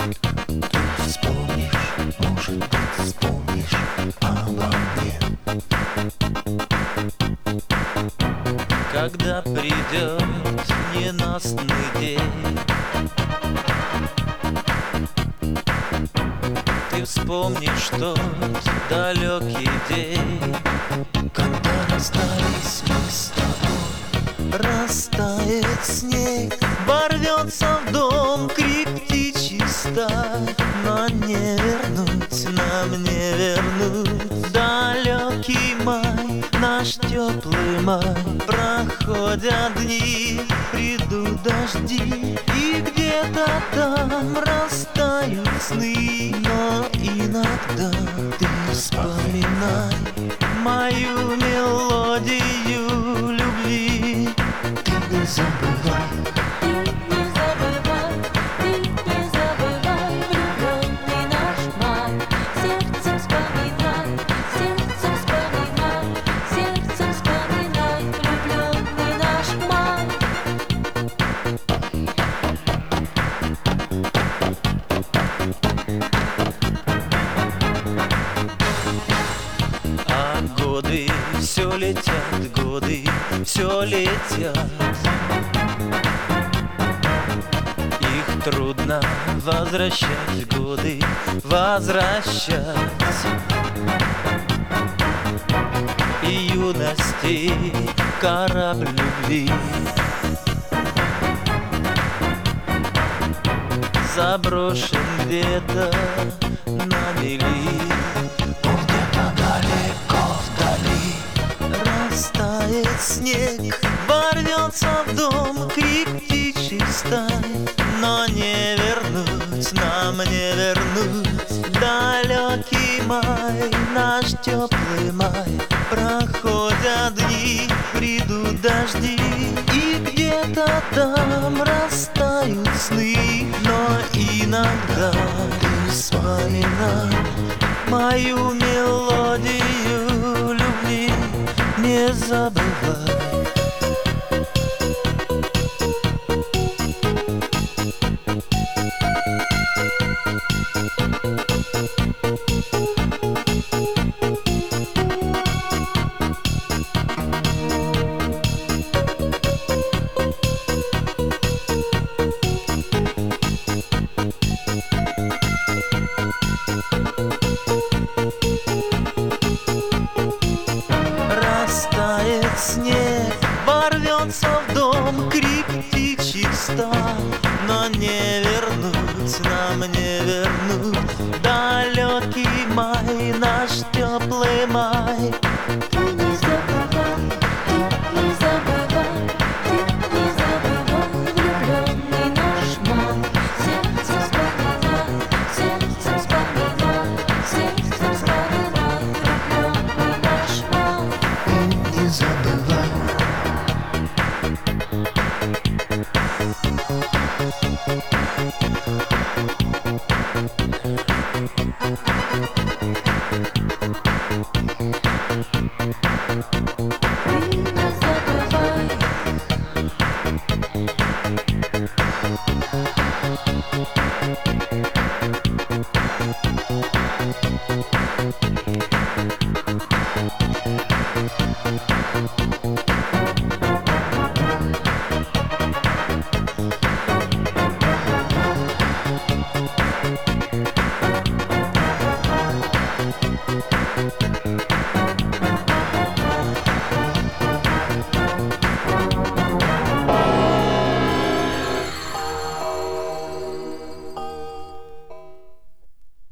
Ты вспомнишь, может быть, вспомнишь обо мне. Когда придет ненастный день, ты вспомнишь тот далекий день, когда расстались мы с тобой. растает снег, ворвется в дом крик птичий стаи. Но не вернуть, нам не вернуть далекий май, наш теплый май. Проходят дни, придут дожди, и где-то там растают сны. Но иногда ты вспоминай мою мелодию любви. Ты не забывай. А годы все летят, годы все летят. Их трудно возвращать, годы возвращать. И юности корабль любви заброшен где-то на мели. Он где-то далеко вдали. Растает снег, ворвется в дом крик птичьей стаи. Но не вернуть, нам не вернуть далекий май, наш теплый май. Проходят дни, придут дожди, и где-то там растают сны. Но иногда ты вспоминай мою мелодию любви, не забывай. Растает снег, ворвется в дом крик птичьих стай. Но не вернуть, нам не вернуть далекий май, наш теплый май.